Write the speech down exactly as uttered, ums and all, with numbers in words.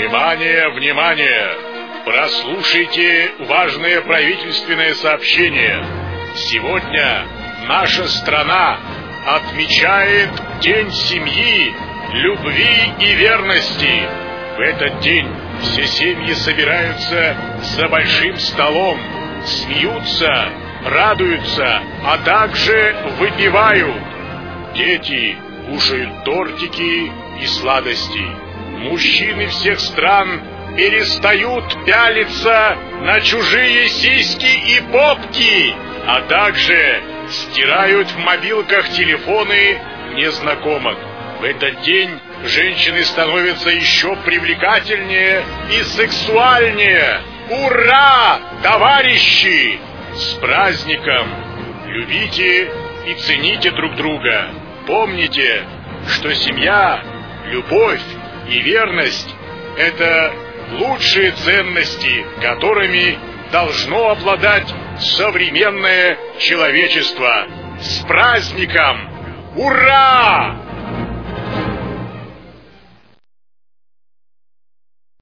Внимание, внимание! Прослушайте важное правительственное сообщение. Сегодня наша страна отмечает День семьи, любви и верности. В этот день все семьи собираются за большим столом, смеются, радуются, а также выпивают. Дети кушают тортики и сладости. Мужчины всех стран перестают пялиться на чужие сиськи и попки, а также стирают в мобилках телефоны незнакомых. В этот день женщины становятся еще привлекательнее и сексуальнее. Ура, товарищи! С праздником! Любите и цените друг друга. Помните, что семья, любовь и верность — это лучшие ценности, которыми должно обладать современное человечество. С праздником! Ура!